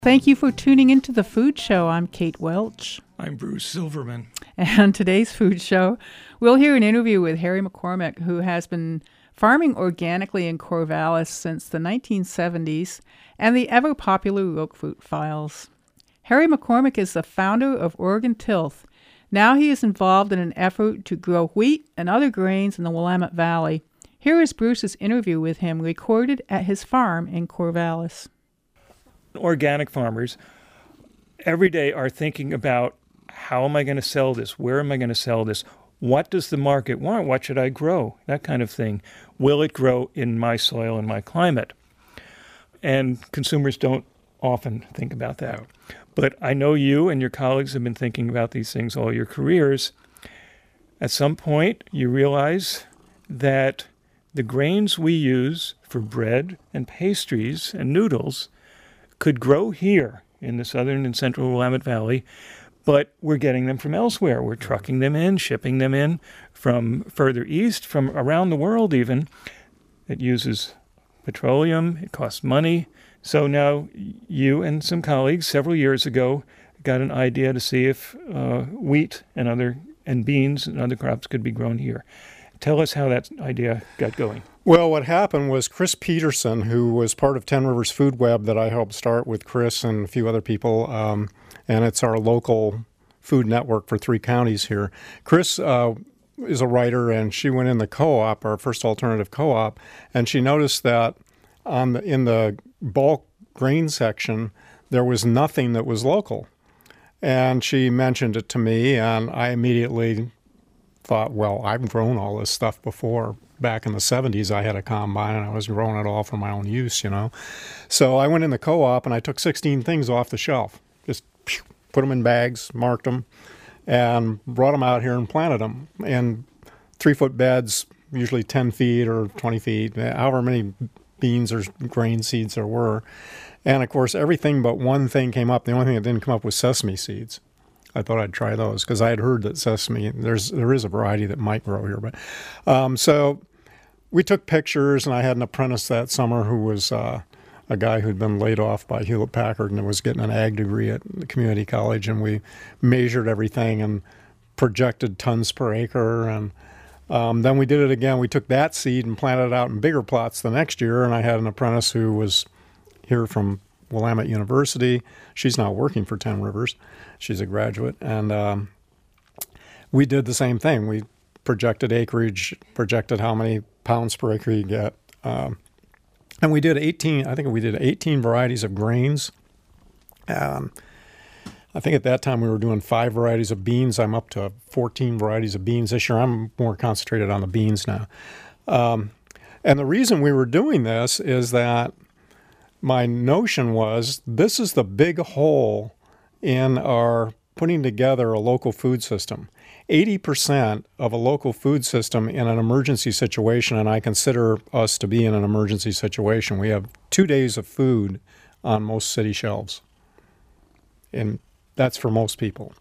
Thank you for tuning into the Food Show. I'm Kate Welch. I'm Bruce Silverman. And today's Food Show, we'll hear an interview with Harry McCormick, who has been farming organically in Corvallis since the 1970s, and the ever-popular Roquefort Files. Harry McCormick is the founder of Oregon Tilth. Now he is involved in an effort to grow wheat and other grains in the Willamette Valley. Here is Bruce's interview with him, recorded at his farm in Corvallis. Organic farmers every day are thinking about, how am I going to sell this? Where am I going to sell this? What does the market want? What should I grow? That kind of thing. Will it grow in my soil and my climate? And consumers don't often think about that. But I know you and your colleagues have been thinking about these things all your careers. At some point, you realize that the grains we use for bread and pastries and noodles could grow here in the southern and central Willamette Valley, but we're getting them from elsewhere. We're trucking them in, shipping them in from further east, from around the world even. It uses petroleum, it costs money. So now you and some colleagues several years ago got an idea to see if wheat and beans and other crops could be grown here. Tell us how that idea got going. Well, what happened was Chris Peterson, who was part of Ten Rivers Food Web that I helped start with Chris and a few other people, and it's our local food network for 3 counties here. Chris is a writer, and she went in the co-op, our first alternative co-op, and she noticed that in the bulk grain section, there was nothing that was local. And she mentioned it to me, and I immediately thought, well, I've grown all this stuff before. Back in the 70s, I had a combine, and I was growing it all for my own use, So I went in the co-op, and I took 16 things off the shelf. Just put them in bags, marked them, and brought them out here and planted them in 3-foot beds, usually 10 feet or 20 feet, however many beans or grain seeds there were. And, of course, everything but one thing came up. The only thing that didn't come up was sesame seeds. I thought I'd try those because I had heard that sesame, there is a variety that might grow here. But so we took pictures, and I had an apprentice that summer who was a guy who'd been laid off by Hewlett-Packard and was getting an ag degree at the community college, and we measured everything and projected tons per acre. And then we did it again. We took that seed and planted it out in bigger plots the next year, and I had an apprentice who was here from Willamette University. She's now working for Ten Rivers. She's a graduate. And we did the same thing. We projected acreage, projected how many pounds per acre you get. And we did 18 varieties of grains. I think at that time we were doing 5 varieties of beans. I'm up to 14 varieties of beans this year. I'm more concentrated on the beans now. And the reason we were doing this is that my notion was this is the big hole in our putting together a local food system. 80% of a local food system in an emergency situation, and I consider us to be in an emergency situation, we have 2 days of food on most city shelves. And that's for most people.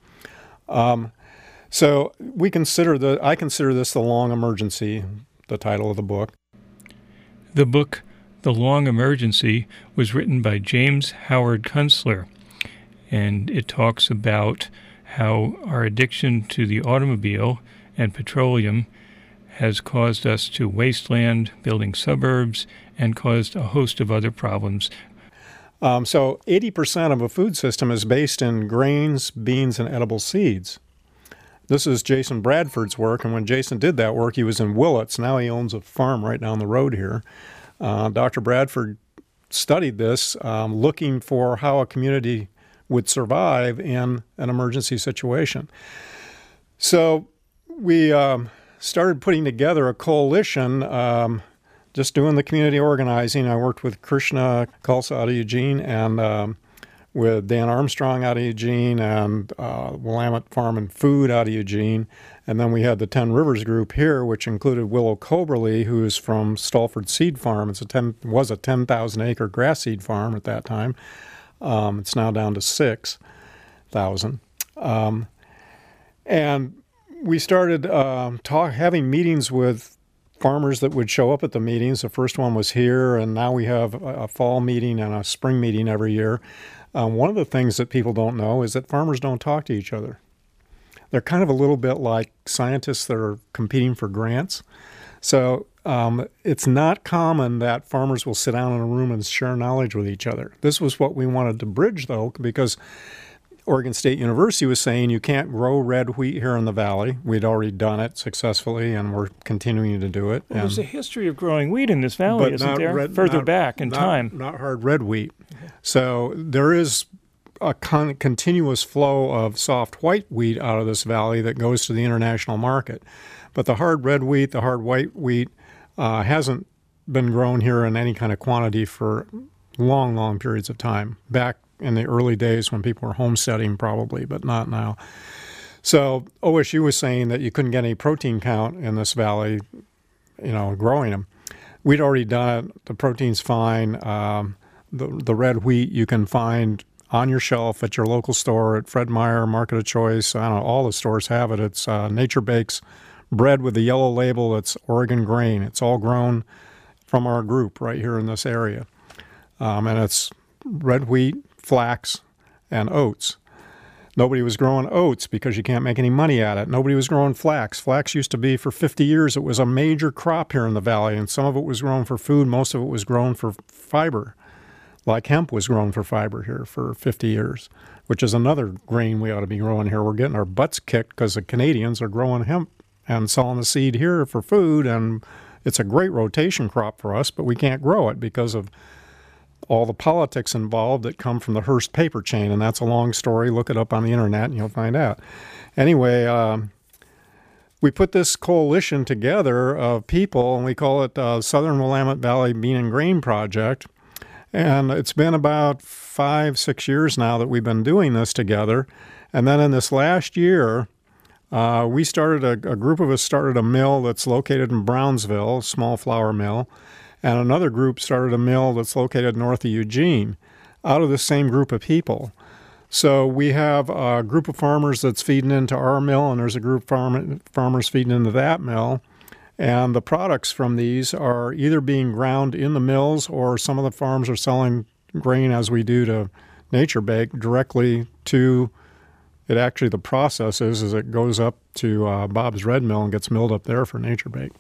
So I consider this the long emergency, the title of the book. The book, The Long Emergency, was written by James Howard Kunstler, and it talks about how our addiction to the automobile and petroleum has caused us to waste land, building suburbs, and caused a host of other problems. So 80% of a food system is based in grains, beans, and edible seeds. This is Jason Bradford's work, and when Jason did that work, he was in Willits. Now he owns a farm right down the road here. Dr. Bradford studied this, looking for how a community would survive in an emergency situation. So we started putting together a coalition, just doing the community organizing. I worked with Krishna Khalsa out of Eugene and with Dan Armstrong out of Eugene and Willamette Farm and Food out of Eugene. And then we had the Ten Rivers group here, which included Willow Coberly, who's from Stolford Seed Farm. Was a 10,000-acre grass seed farm at that time. It's now down to 6,000. And we started having meetings with farmers that would show up at the meetings. The first one was here, and now we have a fall meeting and a spring meeting every year. One of the things that people don't know is that farmers don't talk to each other. They're kind of a little bit like scientists that are competing for grants. So it's not common that farmers will sit down in a room and share knowledge with each other. This was what we wanted to bridge, though, because Oregon State University was saying you can't grow red wheat here in the valley. We'd already done it successfully, and we're continuing to do it. Well, there's a history of growing wheat in this valley, isn't there? Further back in time. Not hard red wheat. So there is a continuous flow of soft white wheat out of this valley that goes to the international market. But the hard red wheat, the hard white wheat, hasn't been grown here in any kind of quantity for long, long periods of time. Back in the early days when people were homesteading probably, but not now. So OSU was saying that you couldn't get any protein count in this valley, growing them. We'd already done it. The protein's fine. The red wheat you can find on your shelf at your local store, at Fred Meyer, Market of Choice. I don't know, all the stores have it. It's Nature Bakes bread with the yellow label. It's Oregon grain. It's all grown from our group right here in this area. And it's red wheat, flax, and oats. Nobody was growing oats because you can't make any money at it. Nobody was growing flax. Flax used to be, for 50 years, it was a major crop here in the valley, and some of it was grown for food. Most of it was grown for fiber, like hemp was grown for fiber here for 50 years, which is another grain we ought to be growing here. We're getting our butts kicked because the Canadians are growing hemp and selling the seed here for food, and it's a great rotation crop for us, but we can't grow it because of all the politics involved that come from the Hearst paper chain, and that's a long story. Look it up on the internet and you'll find out. Anyway, we put this coalition together of people, and we call it Southern Willamette Valley Bean and Grain Project. And it's been about 5-6 years now that we've been doing this together. And then in this last year, we started a group of us started a mill that's located in Brownsville, a small flour mill. And another group started a mill that's located north of Eugene, out of the same group of people. So we have a group of farmers that's feeding into our mill, and there's a group of farmers feeding into that mill. And the products from these are either being ground in the mills, or some of the farms are selling grain, as we do, to Nature Bake directly to it. Actually, the process is it goes up to Bob's Red Mill and gets milled up there for Nature Bake.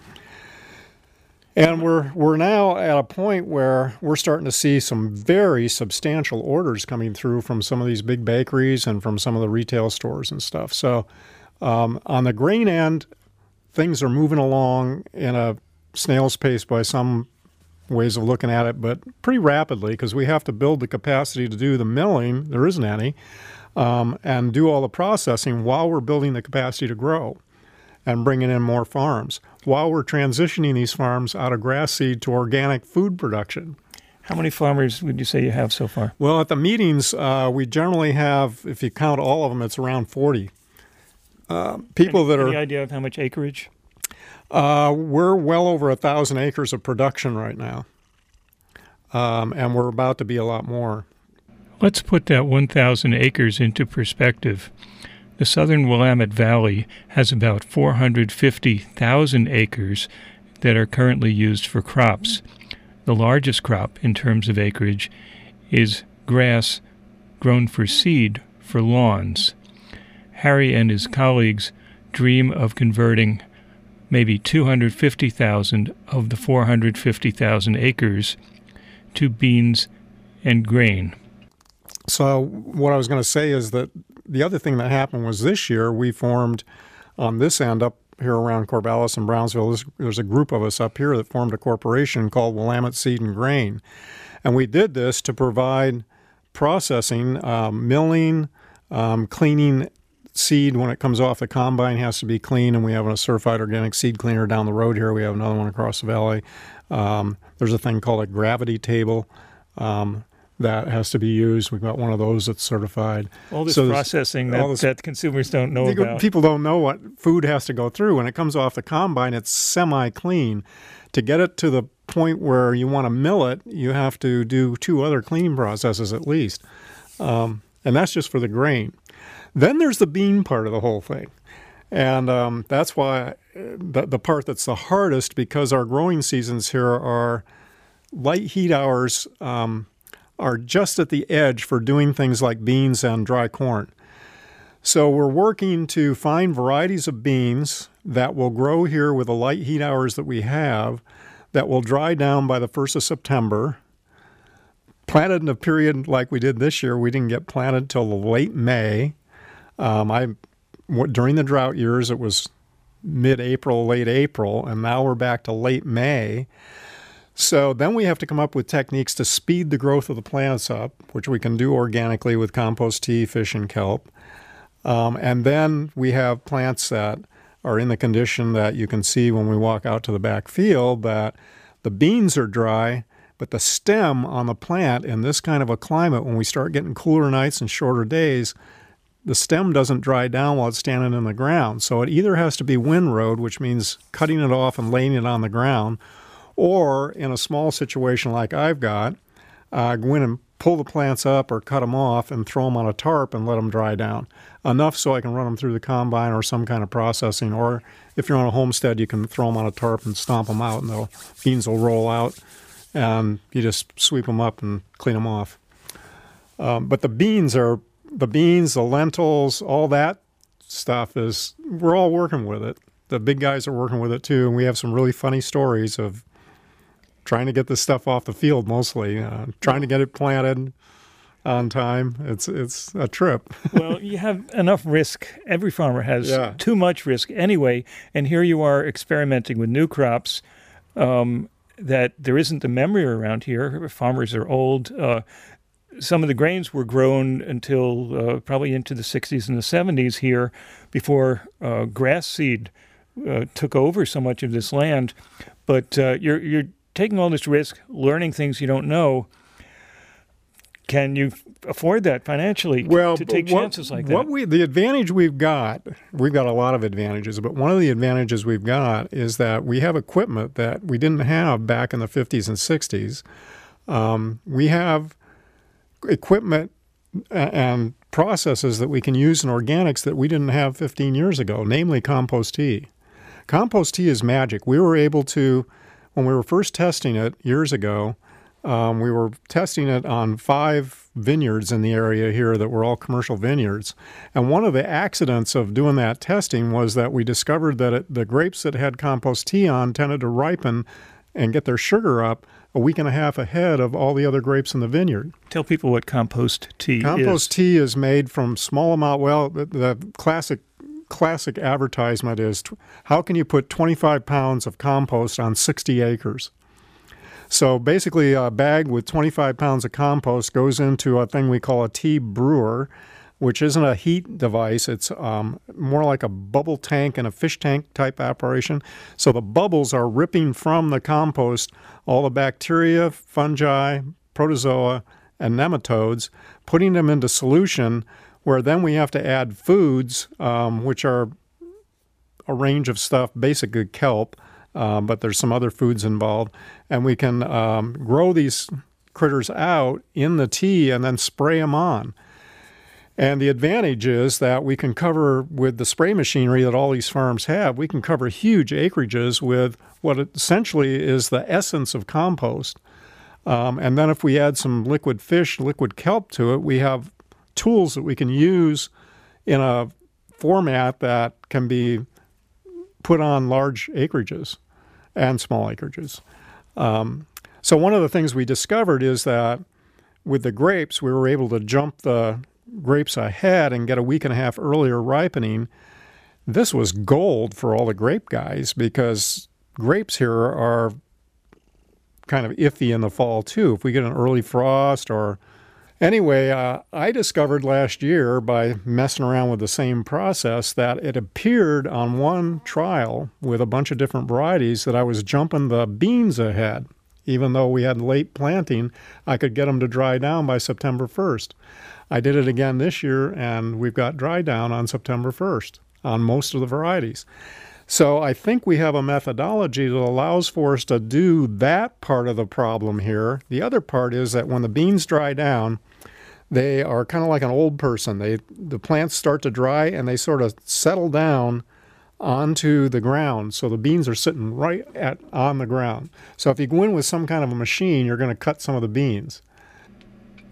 And we're now at a point where we're starting to see some very substantial orders coming through from some of these big bakeries and from some of the retail stores and stuff. So on the grain end, things are moving along in a snail's pace by some ways of looking at it, but pretty rapidly, because we have to build the capacity to do the milling, there isn't any, and do all the processing while we're building the capacity to grow and bringing in more farms, while we're transitioning these farms out of grass seed to organic food production. How many farmers would you say you have so far? Well, at the meetings, we generally have, if you count all of them, it's around 40. Any idea of how much acreage? We're well over 1,000 acres of production right now, and we're about to be a lot more. Let's put that 1,000 acres into perspective. The Southern Willamette Valley has about 450,000 acres that are currently used for crops. The largest crop in terms of acreage is grass grown for seed for lawns. Harry and his colleagues dream of converting maybe 250,000 of the 450,000 acres to beans and grain. So what I was going to say is that the other thing that happened was this year we formed on this end up here around Corvallis and Brownsville. There's a group of us up here that formed a corporation called Willamette Seed and Grain. And we did this to provide processing, milling, cleaning seed when it comes off the combine has to be clean, and we have a certified organic seed cleaner down the road here. We have another one across the valley. There's a thing called a gravity table that has to be used. We've got one of those that's certified. All this processing that consumers don't know about. People don't know what food has to go through. When it comes off the combine, it's semi-clean. To get it to the point where you want to mill it, you have to do 2 other cleaning processes at least. And that's just for the grain. Then there's the bean part of the whole thing. And that's why the part that's the hardest, because our growing seasons here are light heat hours are just at the edge for doing things like beans and dry corn. So we're working to find varieties of beans that will grow here with the light heat hours that we have, that will dry down by the 1st of September. Planted in a period like we did this year, we didn't get planted till late May. During the drought years, it was mid-April, late April, and now we're back to late May. So then we have to come up with techniques to speed the growth of the plants up, which we can do organically with compost tea, fish, and kelp. And then we have plants that are in the condition that you can see when we walk out to the back field, that the beans are dry, but the stem on the plant in this kind of a climate, when we start getting cooler nights and shorter days, the stem doesn't dry down while it's standing in the ground. So it either has to be windrowed, which means cutting it off and laying it on the ground, or in a small situation like I've got, go in and pull the plants up or cut them off and throw them on a tarp and let them dry down. Enough so I can run them through the combine or some kind of processing. Or if you're on a homestead, you can throw them on a tarp and stomp them out, and the beans will roll out, and you just sweep them up and clean them off. But the beans, the lentils, all that stuff we're all working with it. The big guys are working with it too, and we have some really funny stories of trying to get this stuff off the field mostly, trying to get it planted on time. It's a trip. Well, you have enough risk. Every farmer has too much risk anyway, and here you are experimenting with new crops that there isn't the memory around here. Farmers are old. Some of the grains were grown until probably into the 60s and the 70s here before grass seed took over so much of this land. But you're taking all this risk, learning things you don't know. Can you afford that financially to take chances like that? The advantage we've got a lot of advantages, but one of the advantages we've got is that we have equipment that we didn't have back in the 50s and 60s. We have equipment and processes that we can use in organics that we didn't have 15 years ago, namely compost tea. Compost tea is magic. We were able to, when we were first testing it years ago, we were testing it on 5 vineyards in the area here that were all commercial vineyards. And one of the accidents of doing that testing was that we discovered that the grapes that had compost tea on tended to ripen and get their sugar up a week and a half ahead of all the other grapes in the vineyard. Tell people what compost tea is. Compost tea is made from small amount. Well, the classic advertisement is, how can you put 25 pounds of compost on 60 acres? So basically a bag with 25 pounds of compost goes into a thing we call a tea brewer, which isn't a heat device. It's more like a bubble tank and a fish tank type operation. So the bubbles are ripping from the compost all the bacteria, fungi, protozoa, and nematodes, putting them into solution, where then we have to add foods, which are a range of stuff, basically kelp, but there's some other foods involved. And we can grow these critters out in the tea and then spray them on. And the advantage is that we can cover, with the spray machinery that all these farms have, we can cover huge acreages with what essentially is the essence of compost. And then if we add some liquid fish, liquid kelp to it, we have tools that we can use in a format that can be put on large acreages and small acreages. So one of the things we discovered is that with the grapes, we were able to jump the grapes ahead and get a week and a half earlier ripening. This was gold for all the grape guys, because grapes here are kind of iffy in the fall too. If we get an early frost or... Anyway, I discovered last year by messing around with the same process that it appeared on one trial with a bunch of different varieties that I was jumping the beans ahead. Even though we had late planting, I could get them to dry down by September 1st. I did it again this year, and we've got dry down on September 1st on most of the varieties. So I think we have a methodology that allows for us to do that part of the problem here. The other part is that when the beans dry down, they are kind of like an old person. The plants start to dry, and they sort of settle down onto the ground. So the beans are sitting right on the ground. So if you go in with some kind of a machine, you're going to cut some of the beans.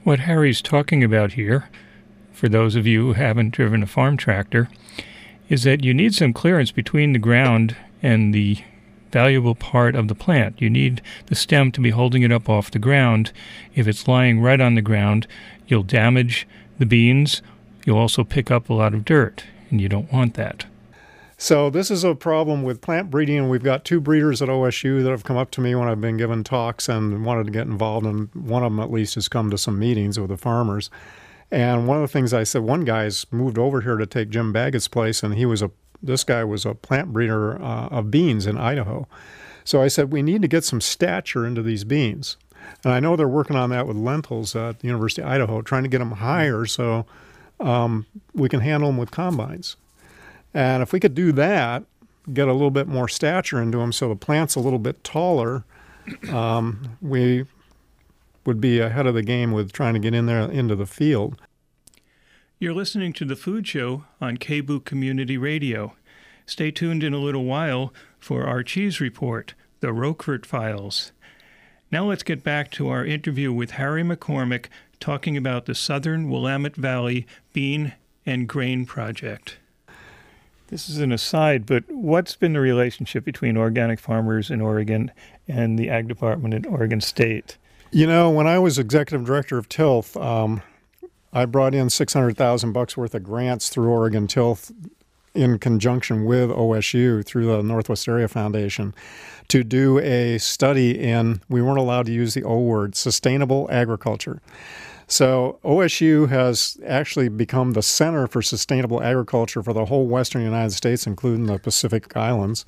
What Harry's talking about here, for those of you who haven't driven a farm tractor, is that you need some clearance between the ground and the valuable part of the plant. You need the stem to be holding it up off the ground. If it's lying right on the ground, you'll damage the beans. You'll also pick up a lot of dirt, and you don't want that. So this is a problem with plant breeding, and we've got 2 breeders at OSU that have come up to me when I've been giving talks and wanted to get involved, and one of them at least has come to some meetings with the farmers. And one of the things I said, one guy's moved over here to take Jim Baggett's place, and this guy was a plant breeder of beans in Idaho. So I said, we need to get some stature into these beans. And I know they're working on that with lentils at the University of Idaho, trying to get them higher so we can handle them with combines. And if we could do that, get a little bit more stature into them so the plant's a little bit taller, we would be ahead of the game with trying to get in there into the field. You're listening to The Food Show on KBOO Community Radio. Stay tuned in a little while for our cheese report, the Roquefort Files. Now let's get back to our interview with Harry McCormick talking about the Southern Willamette Valley Bean and Grain Project. This is an aside, but what's been the relationship between organic farmers in Oregon and the Ag Department in Oregon State? You know, when I was executive director of Tilth, I brought in $600,000 worth of grants through Oregon Tilth in conjunction with OSU through the Northwest Area Foundation to do a study in, we weren't allowed to use the O word, sustainable agriculture. So OSU has actually become the center for sustainable agriculture for the whole western United States, including the Pacific Islands.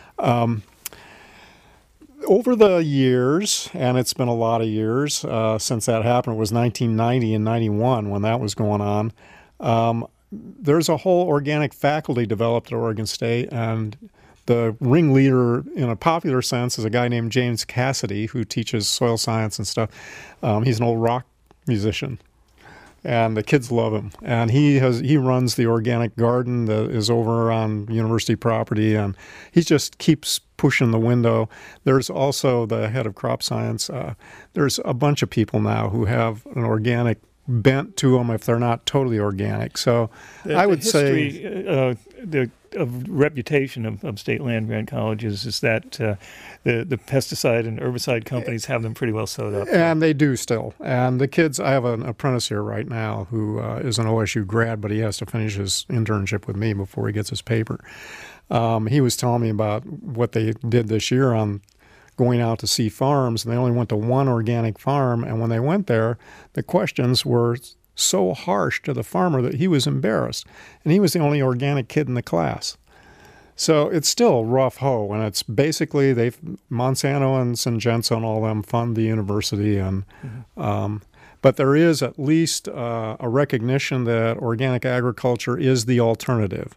Over the years, and it's been a lot of years since that happened, it was 1990 and 91 when that was going on, there's a whole organic faculty developed at Oregon State, and the ringleader in a popular sense is a guy named James Cassidy who teaches soil science and stuff. He's an old rock musician, and the kids love him. And he runs the organic garden that is over on university property, and he just keeps pushing the window. There's also the head of crop science. There's a bunch of people now who have an organic bent to them if they're not totally organic. So I would say the reputation of state land grant colleges is that the pesticide and herbicide companies have them pretty well sewed up. And they do still. And the kids, I have an apprentice here right now who is an OSU grad, but he has to finish his internship with me before he gets his paper. He was telling me about what they did this year on going out to see farms, and they only went to one organic farm, and when they went there, the questions were so harsh to the farmer that he was embarrassed, and he was the only organic kid in the class. So it's still rough hoe, and it's basically Monsanto and Syngenta and all them fund the university, and but there is at least a recognition that organic agriculture is the alternative.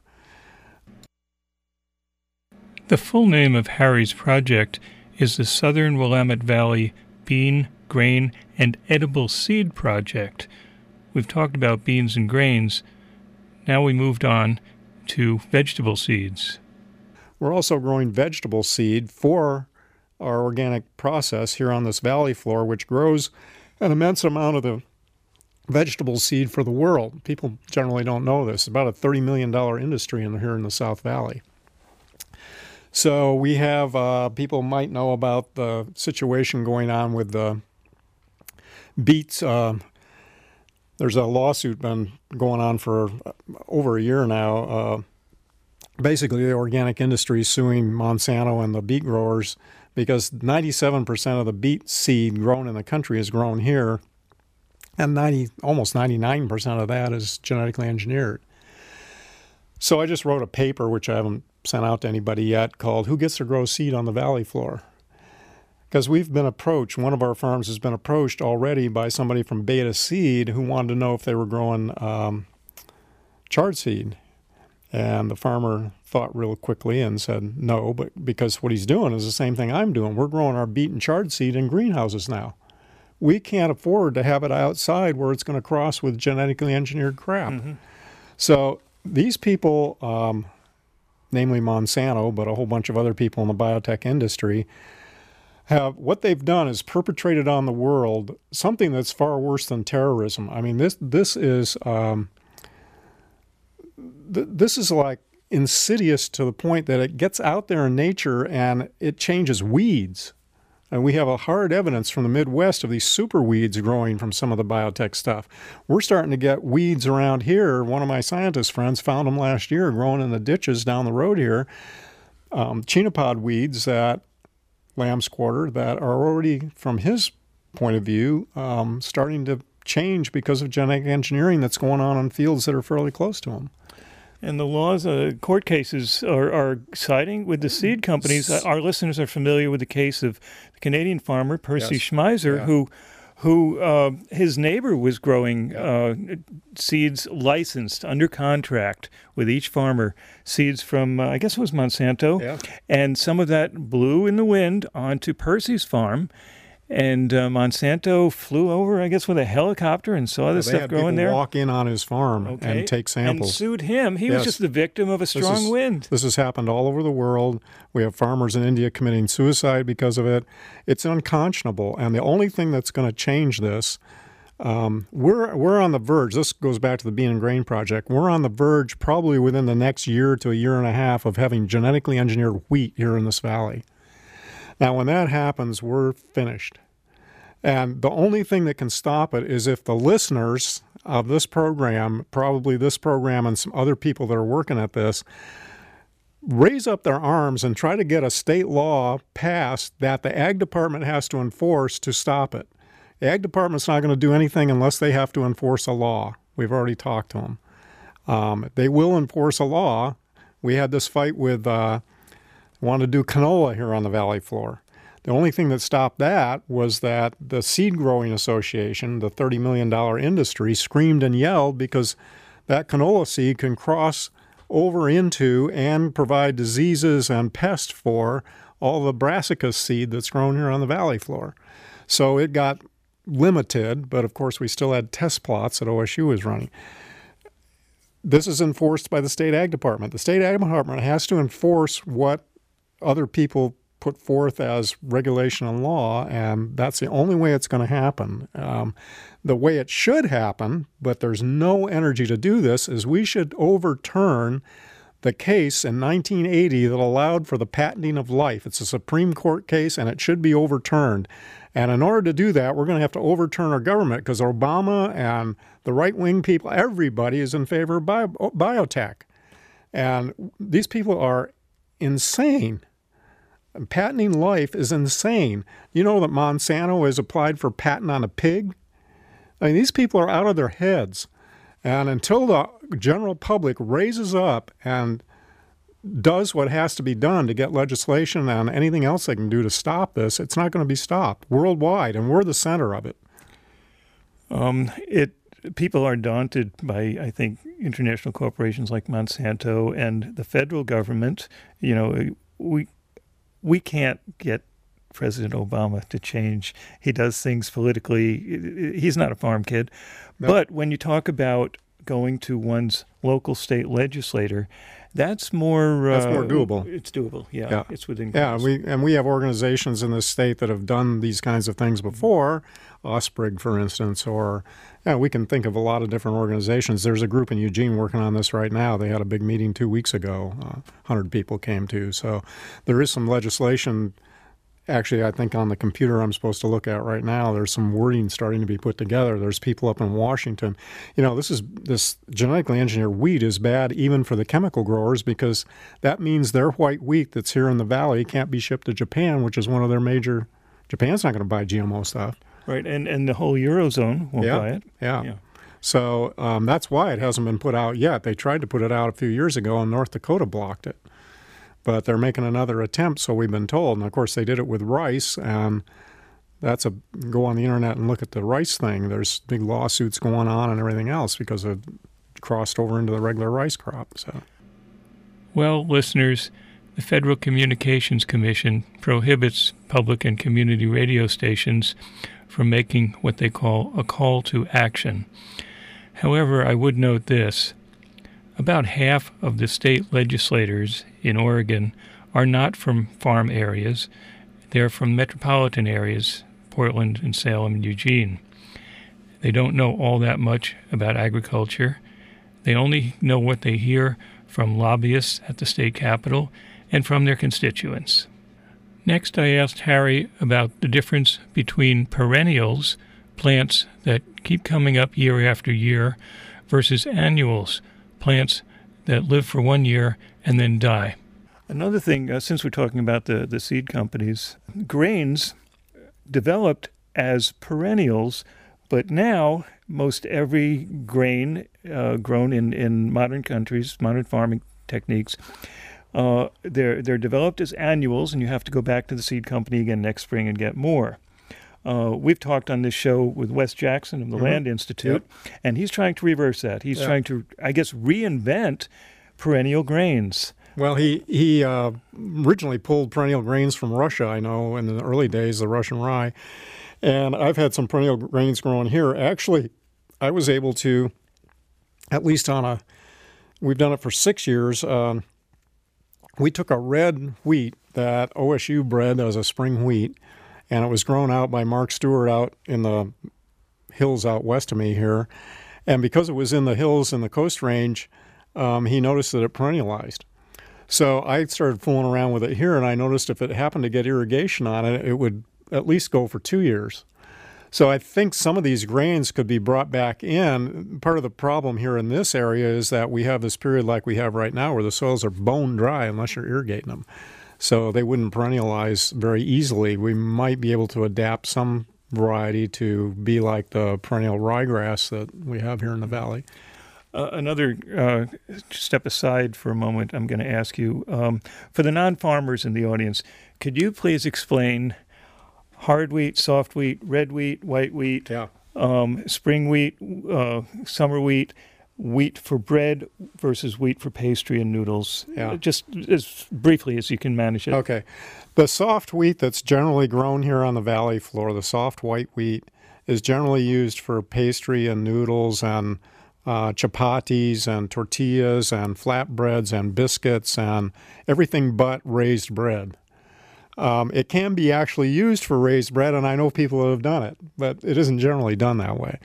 The full name of Harry's project is the Southern Willamette Valley Bean, Grain, and Edible Seed Project. We've talked about beans and grains. Now we moved on to vegetable seeds. We're also growing vegetable seed for our organic process here on this valley floor, which grows an immense amount of the vegetable seed for the world. People generally don't know this. It's about a $30 million industry here in the South Valley. So we have, people might know about the situation going on with the beets. There's a lawsuit been going on for over a year now. Basically, the organic industry is suing Monsanto and the beet growers because 97% of the beet seed grown in the country is grown here, and almost 99% of that is genetically engineered. So I just wrote a paper, which I haven't sent out to anybody yet, called Who Gets to Grow Seed on the Valley Floor? Because we've been approached, one of our farms has been approached already by somebody from Beta Seed who wanted to know if they were growing chard seed. And the farmer thought real quickly and said no, but because what he's doing is the same thing I'm doing. We're growing our beet and chard seed in greenhouses now. We can't afford to have it outside where it's going to cross with genetically engineered crap. Mm-hmm. So these people, namely Monsanto, but a whole bunch of other people in the biotech industry, what they've done is perpetrated on the world something that's far worse than terrorism. I mean, this is like insidious to the point that it gets out there in nature and it changes weeds. And we have a hard evidence from the Midwest of these super weeds growing from some of the biotech stuff. We're starting to get weeds around here. One of my scientist friends found them last year growing in the ditches down the road here. Chenopod weeds at Lamb's Quarter that are already, from his point of view, starting to change because of genetic engineering that's going on in fields that are fairly close to them. And the laws, court cases are siding with the seed companies. Our listeners are familiar with the case of the Canadian farmer, Percy Schmeiser, who his neighbor was growing seeds licensed under contract with each farmer, seeds from, I guess it was Monsanto. And some of that blew in the wind onto Percy's farm. And Monsanto flew over, I guess, with a helicopter and saw this stuff growing there. They had people walk in on his farm and take samples. And sued him. He was just the victim of a strong wind. This has happened all over the world. We have farmers in India committing suicide because of it. It's unconscionable. And the only thing that's going to change this, we're on the verge. This goes back to the Bean and Grain Project. We're on the verge probably within the next year to a year and a half of having genetically engineered wheat here in this valley. Now, when that happens, we're finished. And the only thing that can stop it is if the listeners of this program, probably this program and some other people that are working at this, raise up their arms and try to get a state law passed that the Ag Department has to enforce to stop it. The Ag Department's not going to do anything unless they have to enforce a law. We've already talked to them. They will enforce a law. We had this fight with... wanted to do canola here on the valley floor. The only thing that stopped that was that the Seed Growing Association, the $30 million industry, screamed and yelled because that canola seed can cross over into and provide diseases and pests for all the brassicas seed that's grown here on the valley floor. So it got limited, but of course we still had test plots that OSU was running. This is enforced by the state ag department. The state ag department has to enforce what other people put forth as regulation and law, and that's the only way it's going to happen. The way it should happen, but there's no energy to do this, is we should overturn the case in 1980 that allowed for the patenting of life. It's a Supreme Court case, and it should be overturned. And in order to do that, we're going to have to overturn our government because Obama and the right-wing people, everybody is in favor of biotech. And these people are insane. Patenting life is insane. You know that Monsanto has applied for patent on a pig? I mean, these people are out of their heads. And until the general public raises up and does what has to be done to get legislation and anything else they can do to stop this, it's not going to be stopped worldwide, and we're the center of it. People are daunted by, I think, international corporations like Monsanto and the federal government. You know, we can't get President Obama to change. He does things politically. He's not a farm kid. No. But when you talk about going to one's local state legislator, that's more doable. It's doable. Yeah. It's within. Yeah, we have organizations in this state that have done these kinds of things before. Osprey, for instance, or we can think of a lot of different organizations. There's a group in Eugene working on this right now. They had a big meeting 2 weeks ago. 100 people came to. So there is some legislation. Actually, I think on the computer I'm supposed to look at right now, there's some wording starting to be put together. There's people up in Washington. You know, this genetically engineered wheat is bad even for the chemical growers because that means their white wheat that's here in the valley can't be shipped to Japan, which is one of their major. Japan's not going to buy GMO stuff. Right, and the whole Eurozone won't buy it. Yeah. So that's why it hasn't been put out yet. They tried to put it out a few years ago, and North Dakota blocked it. But they're making another attempt, so we've been told. And, of course, they did it with rice, and go on the internet and look at the rice thing. There's big lawsuits going on and everything else because it crossed over into the regular rice crop. So, well, listeners, the Federal Communications Commission prohibits public and community radio stations from making what they call a call to action. However, I would note this. About half of the state legislators in Oregon are not from farm areas. They're from metropolitan areas, Portland and Salem and Eugene. They don't know all that much about agriculture. They only know what they hear from lobbyists at the state capitol and from their constituents. Next, I asked Harry about the difference between perennials, plants that keep coming up year after year, versus annuals, plants that live for 1 year and then die. Another thing, since we're talking about the seed companies, grains developed as perennials, but now most every grain grown in modern countries, modern farming techniques, they're developed as annuals, and you have to go back to the seed company again next spring and get more. We've talked on this show with Wes Jackson of the Land Institute, and he's trying to reverse that. He's trying to, I guess, reinvent perennial grains. Well, he originally pulled perennial grains from Russia, I know, in the early days, the Russian rye. And I've had some perennial grains growing here. Actually, I was able to, at least we've done it for 6 years. We took a red wheat that OSU bred as a spring wheat, and it was grown out by Mark Stewart out in the hills out west of me here. And because it was in the hills in the Coast Range, he noticed that it perennialized. So I started fooling around with it here, and I noticed if it happened to get irrigation on it, it would at least go for 2 years. So I think some of these grains could be brought back in. Part of the problem here in this area is that we have this period like we have right now where the soils are bone dry unless you're irrigating them. So they wouldn't perennialize very easily. We might be able to adapt some variety to be like the perennial ryegrass that we have here in the valley. Another step aside for a moment, I'm going to ask you, for the non-farmers in the audience, could you please explain hard wheat, soft wheat, red wheat, white wheat, spring wheat, summer wheat, wheat for bread versus wheat for pastry and noodles? Just as briefly as you can manage it. Okay. The soft wheat that's generally grown here on the valley floor, the soft white wheat, is generally used for pastry and noodles and chapatis and tortillas and flatbreads and biscuits and everything but raised bread. It can be actually used for raised bread, and I know people that have done it, but it isn't generally done that way.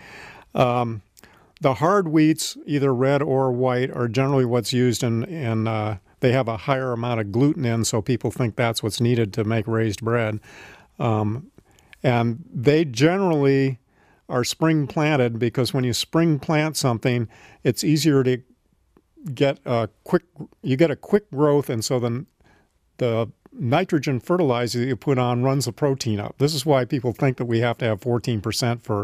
The hard wheats, either red or white, are generally what's used in they have a higher amount of gluten in, so people think that's what's needed to make raised bread. And they generally are spring planted because when you spring plant something, it's easier to get a quick growth, and so then the nitrogen fertilizer that you put on runs the protein up. This is why people think that we have to have 14% for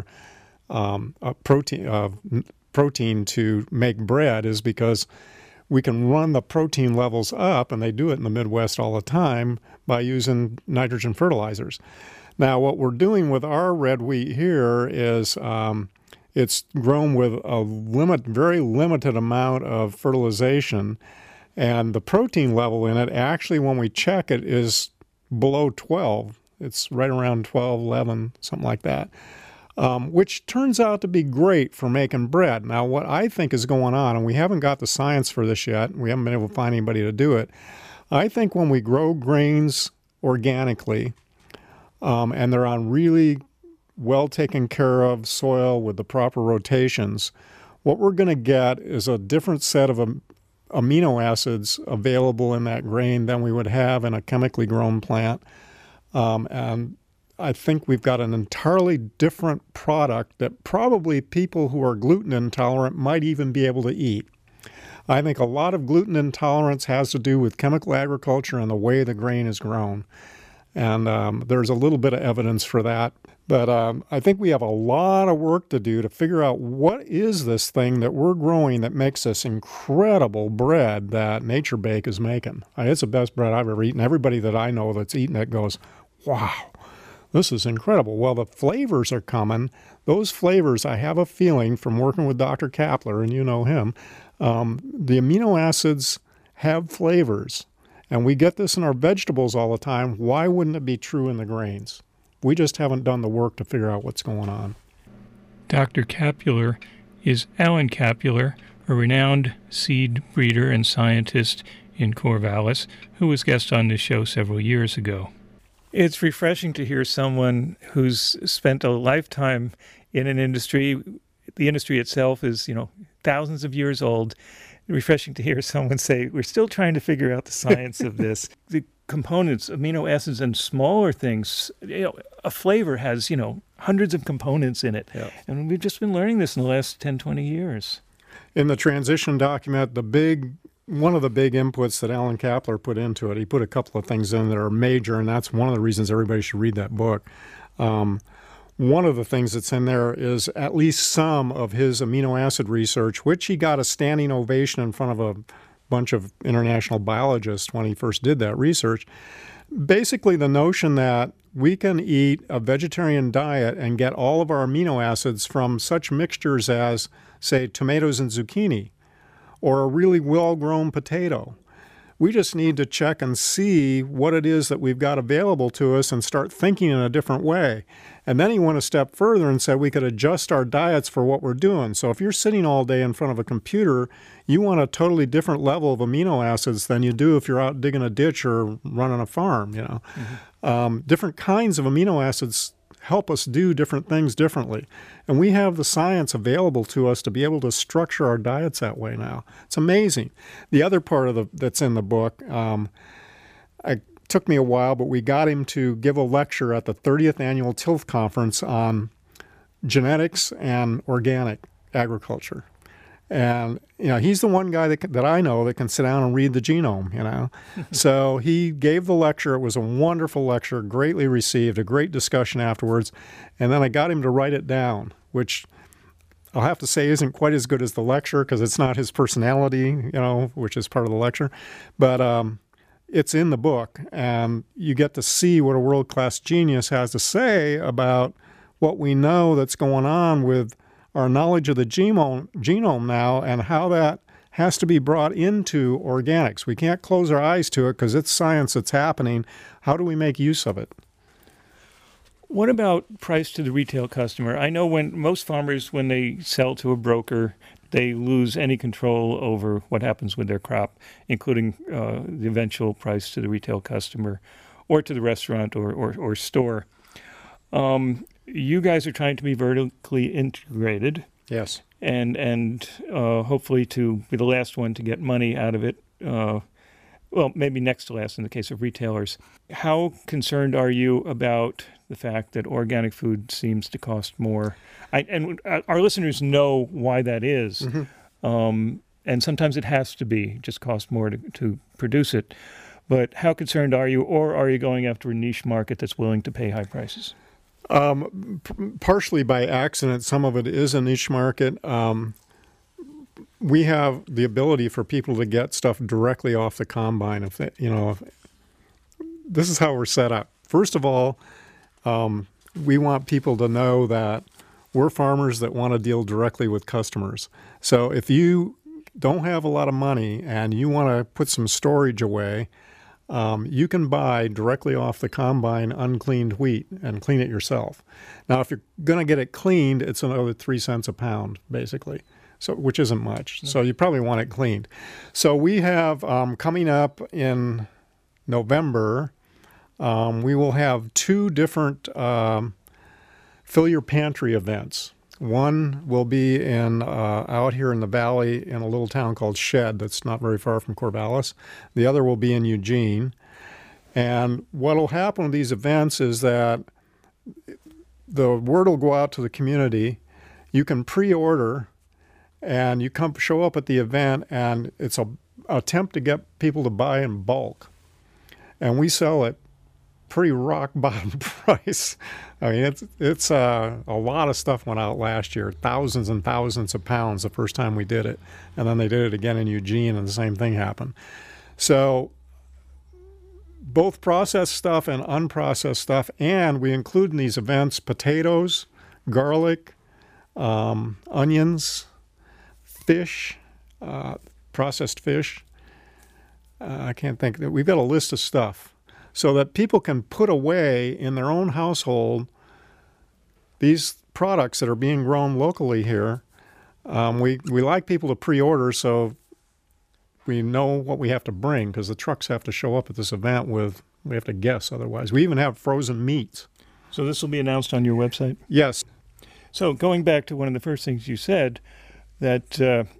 protein to make bread, is because we can run the protein levels up, and they do it in the Midwest all the time by using nitrogen fertilizers. Now, what we're doing with our red wheat here is it's grown with a very limited amount of fertilization, and the protein level in it, actually, when we check it, is below 12. It's right around 12, 11, something like that, which turns out to be great for making bread. Now, what I think is going on, and we haven't got the science for this yet, we haven't been able to find anybody to do it, I think when we grow grains organically, and they're on really well taken care of soil with the proper rotations, what we're going to get is a different set of amino acids available in that grain than we would have in a chemically grown plant. And I think we've got an entirely different product that probably people who are gluten intolerant might even be able to eat. I think a lot of gluten intolerance has to do with chemical agriculture and the way the grain is grown. And there's a little bit of evidence for that. But I think we have a lot of work to do to figure out what is this thing that we're growing that makes this incredible bread that Nature Bake is making. It's the best bread I've ever eaten. Everybody that I know that's eaten it goes, wow, this is incredible. Well, the flavors are coming. Those flavors, I have a feeling from working with Dr. Kapler, and you know him, the amino acids have flavors. And we get this in our vegetables all the time. Why wouldn't it be true in the grains? We just haven't done the work to figure out what's going on. Dr. Kapler is Alan Kapler, a renowned seed breeder and scientist in Corvallis, who was guest on this show several years ago. It's refreshing to hear someone who's spent a lifetime in an industry. The industry itself is, thousands of years old. Refreshing to hear someone say, we're still trying to figure out the science of this. The components, amino acids and smaller things, a flavor has, hundreds of components in it. Yeah. And we've just been learning this in the last 10, 20 years. In the transition document, one of the big inputs that Alan Kapler put into it, he put a couple of things in that are major, and that's one of the reasons everybody should read that book. One of the things that's in there is at least some of his amino acid research, which he got a standing ovation in front of a bunch of international biologists when he first did that research. Basically, the notion that we can eat a vegetarian diet and get all of our amino acids from such mixtures as, say, tomatoes and zucchini, or a really well-grown potato. We just need to check and see what it is that we've got available to us and start thinking in a different way. And then he went a step further and said we could adjust our diets for what we're doing. So if you're sitting all day in front of a computer, you want a totally different level of amino acids than you do if you're out digging a ditch or running a farm. Different kinds of amino acids help us do different things differently. And we have the science available to us to be able to structure our diets that way now. It's amazing. The other part that's in the book, it took me a while, but we got him to give a lecture at the 30th Annual Tilth Conference on genetics and organic agriculture. And, he's the one guy that I know that can sit down and read the genome, So he gave the lecture. It was a wonderful lecture, greatly received, a great discussion afterwards. And then I got him to write it down, which I'll have to say isn't quite as good as the lecture because it's not his personality, which is part of the lecture. But it's in the book, and you get to see what a world-class genius has to say about what we know that's going on with our knowledge of the genome now and how that has to be brought into organics. We can't close our eyes to it because it's science that's happening. How do we make use of it? What about price to the retail customer? I know when most farmers, when they sell to a broker, they lose any control over what happens with their crop, including the eventual price to the retail customer or to the restaurant or store. You guys are trying to be vertically integrated. Yes. And hopefully to be the last one to get money out of it. Well, maybe next to last in the case of retailers. How concerned are you about the fact that organic food seems to cost more? And our listeners know why that is. Mm-hmm. And sometimes it has to be, just cost more to produce it. But how concerned are you, or are you going after a niche market that's willing to pay high prices? Partially by accident. Some of it is a niche market. We have the ability for people to get stuff directly off the combine. This is how we're set up. First of all, we want people to know that we're farmers that want to deal directly with customers. So if you don't have a lot of money and you want to put some storage away, you can buy directly off the combine uncleaned wheat and clean it yourself. Now, if you're going to get it cleaned, it's another 3 cents a pound, basically, so which isn't much. So you probably want it cleaned. So we have coming up in November, we will have 2 different Fill Your Pantry events. One will be out here in the valley in a little town called Shed that's not very far from Corvallis. The other will be in Eugene. And what will happen with these events is that the word will go out to the community. You can pre-order, and you show up at the event, and it's an attempt to get people to buy in bulk. And we sell it pretty rock bottom price. I mean, it's a lot of stuff went out last year, thousands and thousands of pounds the first time we did it. And then they did it again in Eugene, and the same thing happened. So both processed stuff and unprocessed stuff, and we include in these events potatoes, garlic, onions, fish, processed fish. I can't think. We've got a list of stuff, so that people can put away in their own household these products that are being grown locally here. We like people to pre-order, so we know what we have to bring because the trucks have to show up at this event we have to guess otherwise. We even have frozen meats. So this will be announced on your website? Yes. So going back to one of the first things you said, that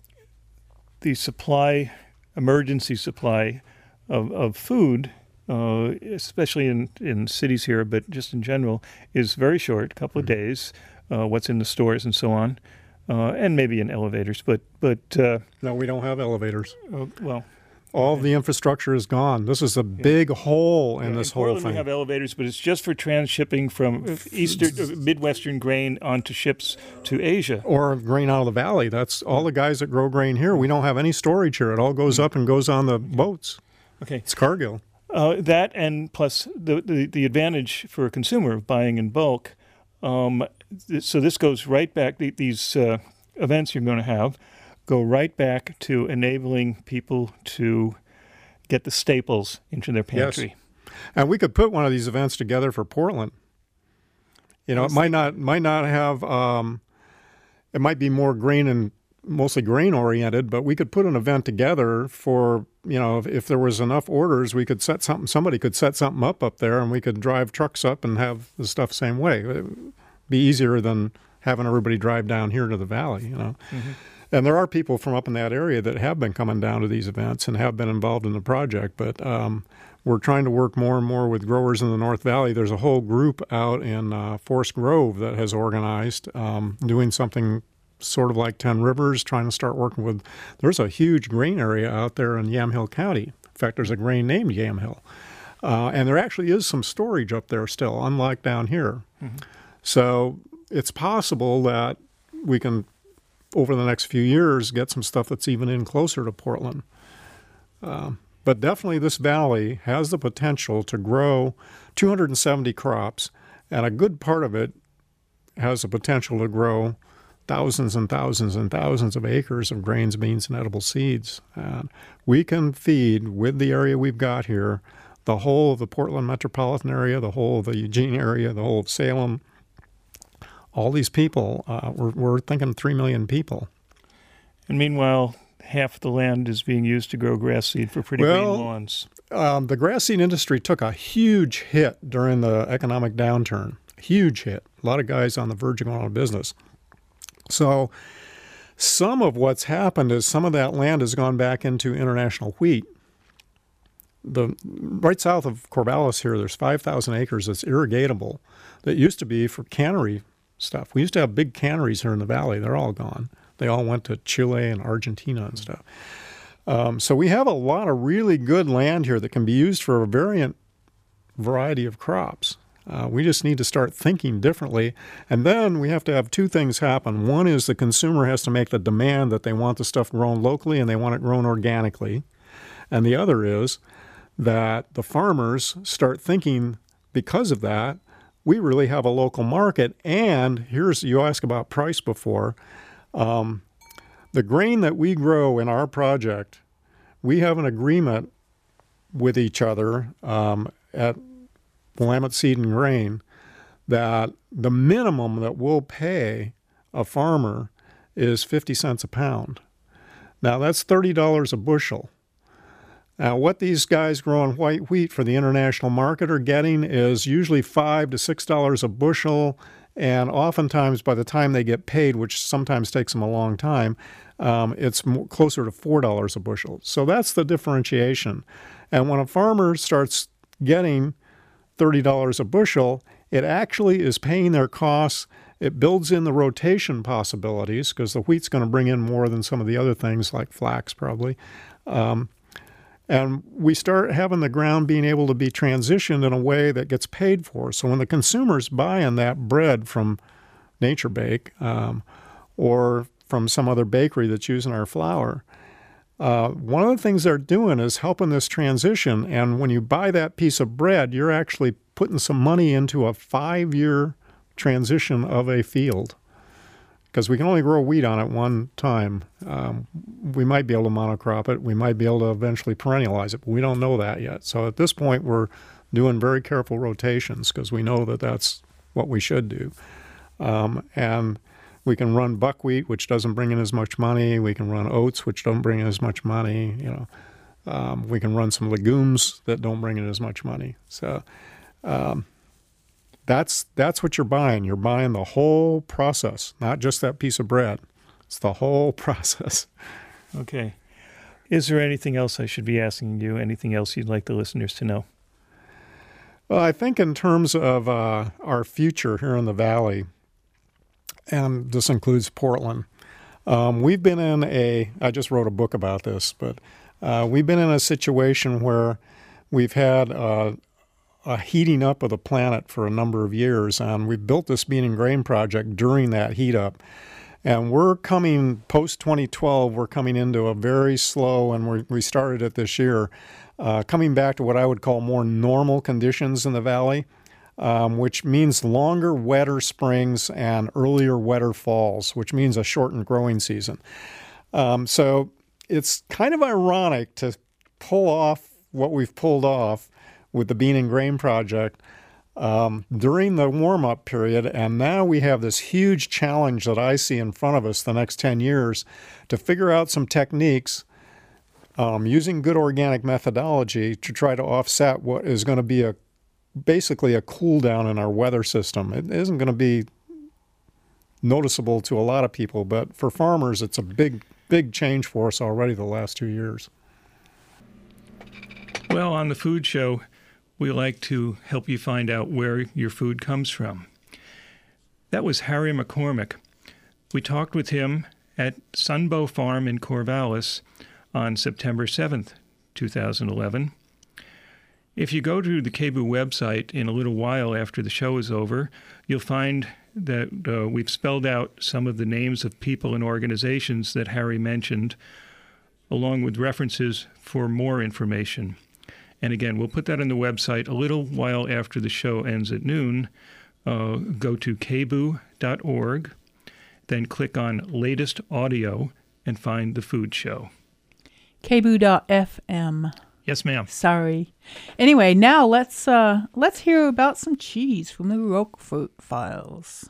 the emergency supply of food, especially in cities here, but just in general, is very short, a couple of days, what's in the stores and so on, and maybe in elevators. But No, we don't have elevators. well, All of the infrastructure is gone. This is a big hole in this in whole Portland thing. we have elevators, but it's just for transshipping from Midwestern grain onto ships to Asia. Or grain out of the valley. That's all the guys that grow grain here. We don't have any storage here. It all goes up and goes on the boats. Okay. It's Cargill. That and plus the advantage for a consumer of buying in bulk. So this goes right back. These events you're going to have go right back to enabling people to get the staples into their pantry. Yes. And we could put one of these events together for Portland. You know, it might not have. It might be more grain and mostly grain oriented, but we could put an event together for, you know, if there was enough orders, we could set something. Somebody could set something up there, and we could drive trucks up and have the stuff same way. It would be easier than having everybody drive down here to the valley. You know. Mm-hmm. And there are people from up in that area that have been coming down to these events and have been involved in the project. But we're trying to work more and more with growers in the North Valley. There's a whole group out in Forest Grove that has organized, doing something sort of like 10 Rivers, trying to start working with. There's a huge grain area out there in Yamhill County. In fact, there's a grain named Yamhill. And there actually is some storage up there still, unlike down here. Mm-hmm. So it's possible that we can, over the next few years, get some stuff that's even in closer to Portland. But definitely this valley has the potential to grow 270 crops, and a good part of it has the potential to grow thousands and thousands and thousands of acres of grains, beans, and edible seeds. And we can feed, with the area we've got here, the whole of the Portland metropolitan area, the whole of the Eugene area, the whole of Salem. All these people, we're thinking 3 million people. And meanwhile, half the land is being used to grow grass seed for pretty green lawns. The grass seed industry took a huge hit during the economic downturn. Huge hit. A lot of guys on the verge of going out of business. So some of what's happened is some of that land has gone back into international wheat. Right south of Corvallis here, there's 5,000 acres that's irrigatable that used to be for cannery stuff. We used to have big canneries here in the valley. They're all gone. They all went to Chile and Argentina and stuff. So we have a lot of really good land here that can be used for a variety of crops. We just need to start thinking differently. And then we have to have two things happen. One is the consumer has to make the demand that they want the stuff grown locally and they want it grown organically. And the other is that the farmers start thinking, because of that, we really have a local market. And you asked about price before. The grain that we grow in our project, we have an agreement with each other at Willamette Seed and Grain that the minimum that we'll pay a farmer is 50 cents a pound. Now, that's $30 a bushel. Now, what these guys growing white wheat for the international market are getting is usually $5 to $6 a bushel, and oftentimes by the time they get paid, which sometimes takes them a long time, it's closer to $4 a bushel. So that's the differentiation. And when a farmer starts getting $30 a bushel, it actually is paying their costs. It builds in the rotation possibilities because the wheat's going to bring in more than some of the other things like flax probably. And we start having the ground being able to be transitioned in a way that gets paid for. So when the consumer's buying that bread from Nature Bake or from some other bakery that's using our flour, one of the things they're doing is helping this transition. And when you buy that piece of bread, you're actually putting some money into a 5-year transition of a field. Because we can only grow wheat on it one time. We might be able to monocrop it. We might be able to eventually perennialize it, but we don't know that yet. So at this point, we're doing very careful rotations because we know that that's what we should do. And We can run buckwheat, which doesn't bring in as much money. We can run oats, which don't bring in as much money. We can run some legumes that don't bring in as much money. So that's what you're buying. You're buying the whole process, not just that piece of bread. It's the whole process. Okay. Is there anything else I should be asking you? Anything else you'd like the listeners to know? Well, I think in terms of our future here in the Valley, and this includes Portland, we've been in I just wrote a book about this, but we've been in a situation where we've had a heating up of the planet for a number of years, and we've built this bean and grain project during that heat up. And we're coming, post-2012, we're coming into a very slow, and we started it this year, coming back to what I would call more normal conditions in the Valley, which means longer, wetter springs and earlier, wetter falls, which means a shortened growing season. So it's kind of ironic to pull off what we've pulled off with the Bean and Grain Project during the warm-up period, and now we have this huge challenge that I see in front of us the next 10 years to figure out some techniques using good organic methodology to try to offset what is going to be basically a cool down in our weather system. It isn't going to be noticeable to a lot of people, but for farmers, it's a big change for us already the last 2 years. Well, on the food show, we like to help you find out where your food comes from. That was Harry McCormick. We talked with him at Sunbow Farm in Corvallis on September 7th, 2011. If you go to the KBOO website in a little while after the show is over, you'll find that we've spelled out some of the names of people and organizations that Harry mentioned, along with references for more information. And again, we'll put that on the website a little while after the show ends at noon. Go to kboo.org, then click on Latest Audio and find the food show. kboo.fm. Yes, ma'am. Sorry. Anyway, now let's hear about some cheese from the Roquefort Files.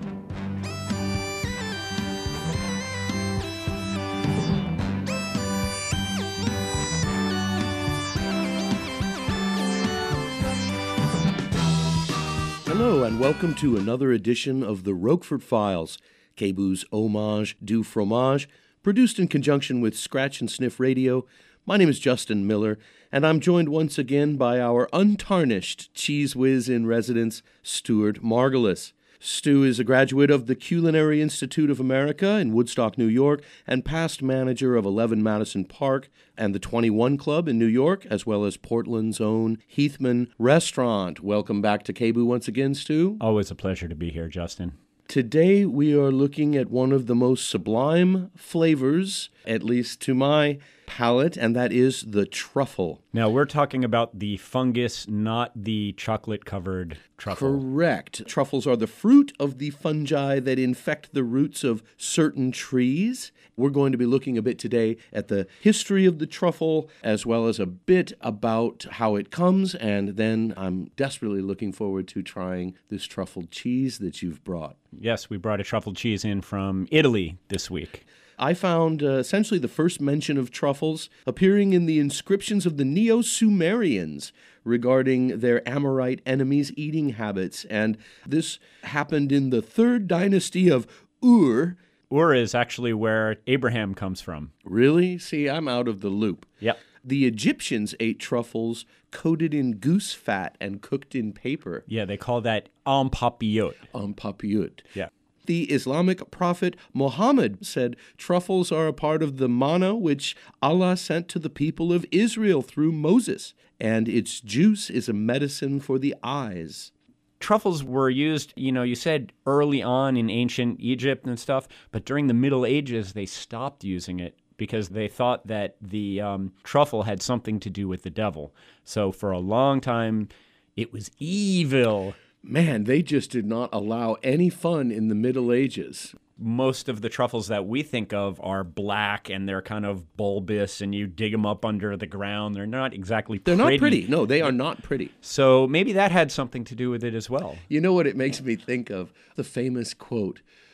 Hello, and welcome to another edition of the Roquefort Files, KBOO's Homage du Fromage, produced in conjunction with Scratch and Sniff Radio. My name is Justin Miller, and I'm joined once again by our untarnished cheese whiz in residence, Stuart Margulis. Stu is a graduate of the Culinary Institute of America in Woodstock, New York, and past manager of 11 Madison Park and the 21 Club in New York, as well as Portland's own Heathman Restaurant. Welcome back to KBOO once again, Stu. Always a pleasure to be here, Justin. Today we are looking at one of the most sublime flavors, at least to my palate, and that is the truffle. Now, we're talking about the fungus, not the chocolate-covered truffle. Correct. Truffles are the fruit of the fungi that infect the roots of certain trees. We're going to be looking a bit today at the history of the truffle, as well as a bit about how it comes, and then I'm desperately looking forward to trying this truffle cheese that you've brought. Yes, we brought a truffle cheese in from Italy this week. I found essentially the first mention of truffles appearing in the inscriptions of the Neo-Sumerians regarding their Amorite enemies' eating habits. And this happened in the 3rd dynasty of Ur. Ur is actually where Abraham comes from. Really? See, I'm out of the loop. Yep. The Egyptians ate truffles coated in goose fat and cooked in paper. Yeah, they call that en papillote. En papillote. Yeah. The Islamic prophet Muhammad said truffles are a part of the manna which Allah sent to the people of Israel through Moses, and its juice is a medicine for the eyes. Truffles were used, you said early on in ancient Egypt and stuff, but during the Middle Ages, they stopped using it because they thought that the truffle had something to do with the devil. So for a long time, it was evil. Man, they just did not allow any fun in the Middle Ages. Most of the truffles that we think of are black and they're kind of bulbous and you dig them up under the ground. They're not exactly pretty. They're not pretty. No, they are not pretty. So maybe that had something to do with it as well. You know what it makes me think of? The famous quote,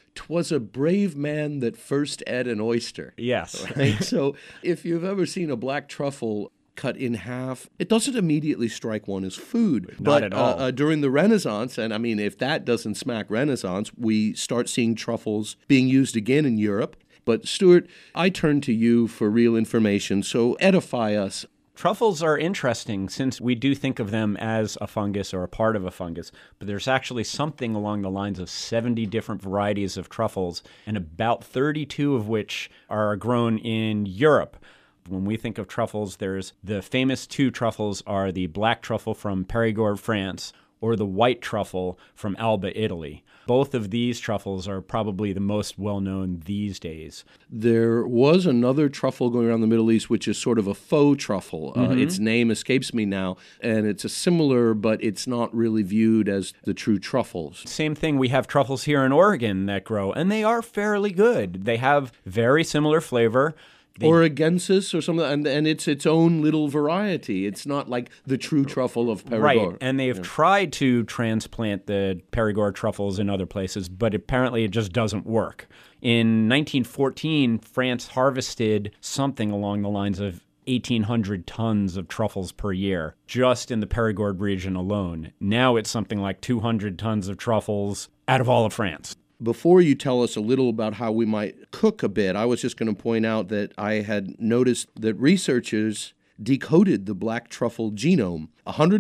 'twas a brave man that first ate an oyster. Yes. Right? So if you've ever seen a black truffle cut in half, it doesn't immediately strike one as food. Not at all. During the Renaissance, and I mean, if that doesn't smack Renaissance, we start seeing truffles being used again in Europe. But Stuart, I turn to you for real information, so edify us. Truffles are interesting since we do think of them as a fungus or a part of a fungus, but there's actually something along the lines of 70 different varieties of truffles, and about 32 of which are grown in Europe. When we think of truffles, there's the famous two truffles are the black truffle from Périgord, France, or the white truffle from Alba, Italy. Both of these truffles are probably the most well-known these days. There was another truffle going around the Middle East, which is sort of a faux truffle. Its name escapes me now, and it's a similar, but it's not really viewed as the true truffles. Same thing, we have truffles here in Oregon that grow, and they are fairly good. They have very similar flavor. Oregensis or something, and it's its own little variety. It's not like the true truffle of Périgord. Right, and they've tried to transplant the Périgord truffles in other places, but apparently it just doesn't work. In 1914, France harvested something along the lines of 1,800 tons of truffles per year, just in the Périgord region alone. Now it's something like 200 tons of truffles out of all of France. Before you tell us a little about how we might cook a bit, I was just going to point out that I had noticed that researchers decoded the black truffle genome,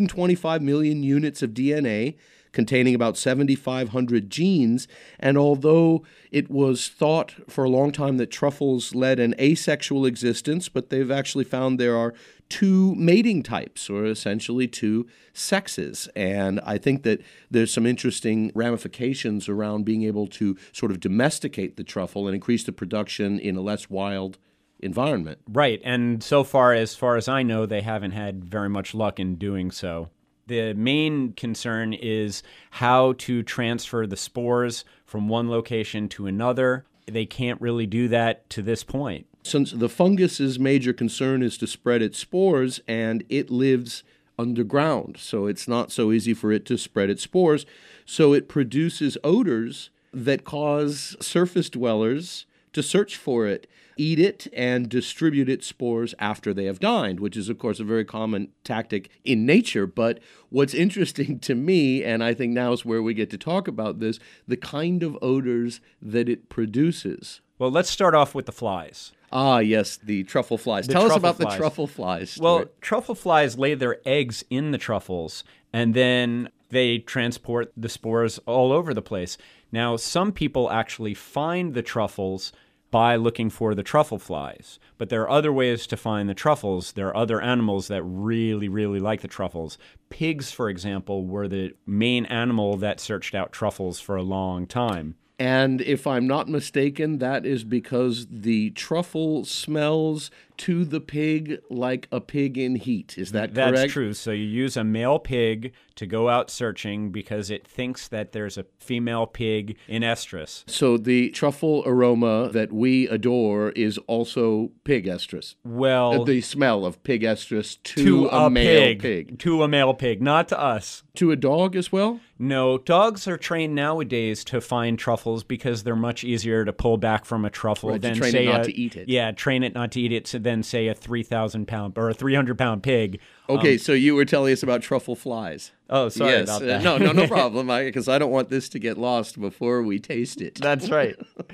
125 million units of DNA containing about 7,500 genes, and although it was thought for a long time that truffles led an asexual existence, but they've actually found there are two mating types, or essentially two sexes. And I think that there's some interesting ramifications around being able to sort of domesticate the truffle and increase the production in a less wild environment. Right, and so far as I know, they haven't had very much luck in doing so. The main concern is how to transfer the spores from one location to another. They can't really do that to this point. Since the fungus's major concern is to spread its spores, and it lives underground, so it's not so easy for it to spread its spores, so it produces odors that cause surface dwellers to search for it, eat it, and distribute its spores after they have died, which is, of course, a very common tactic in nature. But what's interesting to me, and I think now is where we get to talk about this, the kind of odors that it produces. Well, let's start off with the flies. Ah, yes, the truffle flies. Tell us about the truffle flies. Stuart. Well, truffle flies lay their eggs in the truffles, and then they transport the spores all over the place. Now, some people actually find the truffles by looking for the truffle flies, but there are other ways to find the truffles. There are other animals that really, really like the truffles. Pigs, for example, were the main animal that searched out truffles for a long time. And if I'm not mistaken, that is because the truffle smells to the pig like a pig in heat. Is that correct? That's true. So you use a male pig to go out searching because it thinks that there's a female pig in estrus. So the truffle aroma that we adore is also pig estrus. Well, the smell of pig estrus to a male pig. To a male pig, not to us. To a dog as well? No, dogs are trained nowadays to find truffles because they're much easier to pull back from a truffle right, than to train say it not to eat it. Yeah, train it not to eat it than say a 3,000-pound or a 300-pound pig. Okay, so you were telling us about truffle flies. Oh, sorry yes, about that. No problem, because I don't want this to get lost before we taste it. That's right.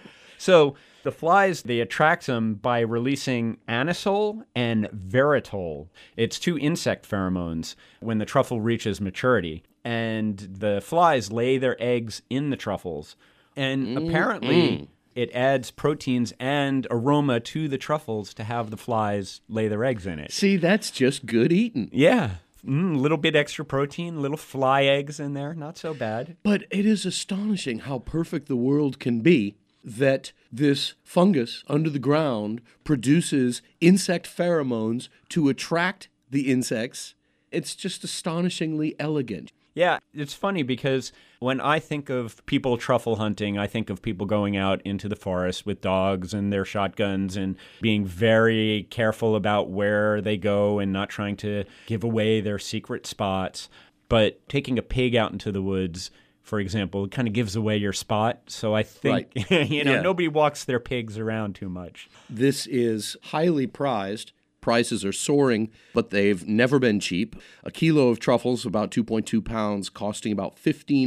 So the flies, they attract them by releasing anisole and veritol. It's two insect pheromones when the truffle reaches maturity. And the flies lay their eggs in the truffles. And apparently it adds proteins and aroma to the truffles to have the flies lay their eggs in it. See, that's just good eating. Yeah. A little bit extra protein, little fly eggs in there. Not so bad. But it is astonishing how perfect the world can be that this fungus under the ground produces insect pheromones to attract the insects. It's just astonishingly elegant. Yeah, it's funny because when I think of people truffle hunting, I think of people going out into the forest with dogs and their shotguns and being very careful about where they go and not trying to give away their secret spots. But taking a pig out into the woods for example, it kind of gives away your spot. So I think, Right. Yeah. nobody walks their pigs around too much. This is highly prized. Prices are soaring, but they've never been cheap. A kilo of truffles, about 2.2 pounds, costing about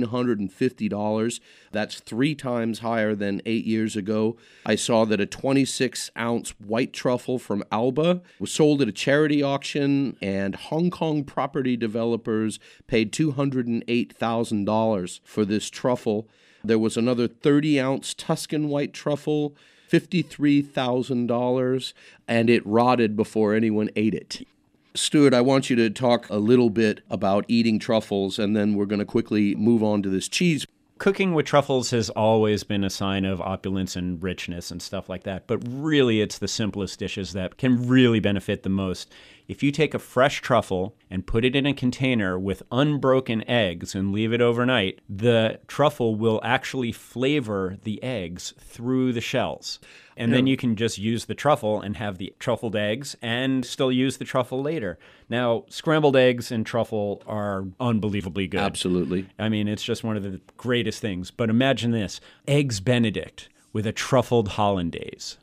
$1,550. That's 3 times higher than 8 years ago. I saw that a 26-ounce white truffle from Alba was sold at a charity auction, and Hong Kong property developers paid $208,000 for this truffle. There was another 30-ounce Tuscan white truffle, $53,000, and it rotted before anyone ate it. Stuart, I want you to talk a little bit about eating truffles, and then we're going to quickly move on to this cheese. Cooking with truffles has always been a sign of opulence and richness and stuff like that, but really it's the simplest dishes that can really benefit the most. If you take a fresh truffle and put it in a container with unbroken eggs and leave it overnight, the truffle will actually flavor the eggs through the shells. And then you can just use the truffle and have the truffled eggs and still use the truffle later. Now, scrambled eggs and truffle are unbelievably good. Absolutely. I mean, it's just one of the greatest things. But imagine this, Eggs Benedict with a truffled hollandaise.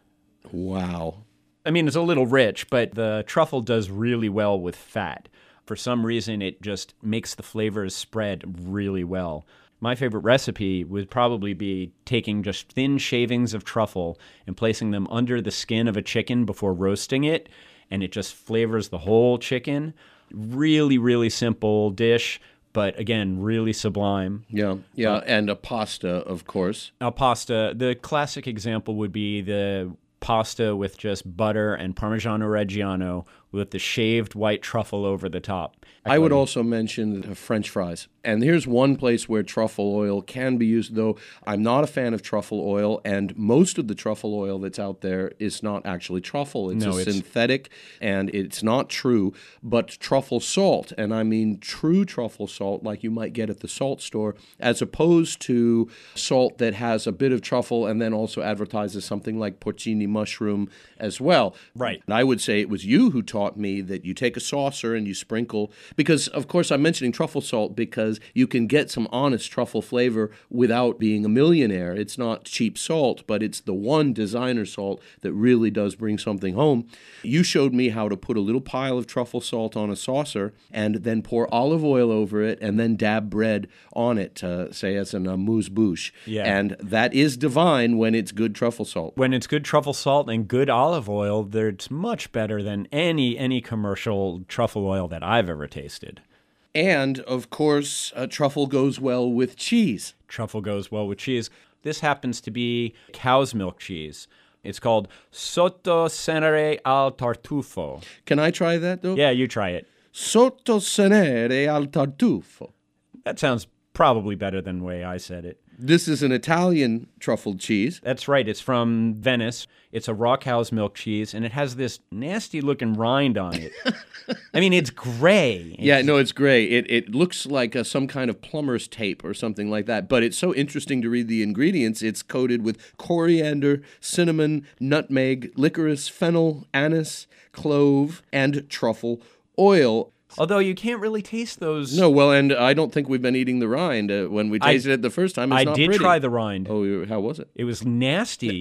Wow. I mean, it's a little rich, but the truffle does really well with fat. For some reason, it just makes the flavors spread really well. My favorite recipe would probably be taking just thin shavings of truffle and placing them under the skin of a chicken before roasting it, and it just flavors the whole chicken. Really, really simple dish, but again, really sublime. Yeah, and a pasta, of course. A pasta, the classic example would be the pasta with just butter and Parmigiano Reggiano with the shaved white truffle over the top. I would also mention the French fries. And here's one place where truffle oil can be used, though I'm not a fan of truffle oil, and most of the truffle oil that's out there is not actually truffle. It's synthetic, and it's not true, but truffle salt, and I mean true truffle salt like you might get at the salt store, as opposed to salt that has a bit of truffle and then also advertises something like porcini mushroom as well. Right. And I would say it was you who taught me that you take a saucer and you sprinkle, because of course I'm mentioning truffle salt because you can get some honest truffle flavor without being a millionaire. It's not cheap salt, but it's the one designer salt that really does bring something home. You showed me how to put a little pile of truffle salt on a saucer and then pour olive oil over it and then dab bread on it, say as an amuse-bouche. Yeah. And that is divine when it's good truffle salt. When it's good truffle salt and good olive oil, it's much better than any commercial truffle oil that I've ever tasted. And, of course, truffle goes well with cheese. Truffle goes well with cheese. This happens to be cow's milk cheese. It's called Sotto Cenere al Tartufo. Can I try that, though? Yeah, you try it. Sotto Cenere al Tartufo. That sounds probably better than the way I said it. This is an Italian truffled cheese. That's right. It's from Venice. It's a raw cow's milk cheese, and it has this nasty-looking rind on it. I mean, it's gray. It's gray. It looks like some kind of plumber's tape or something like that, but it's so interesting to read the ingredients. It's coated with coriander, cinnamon, nutmeg, licorice, fennel, anise, clove, and truffle oil. Although you can't really taste those. No, well, and I don't think we've been eating the rind. When we tasted it the first time, it's not pretty. I did try the rind. Oh, how was it? It was nasty.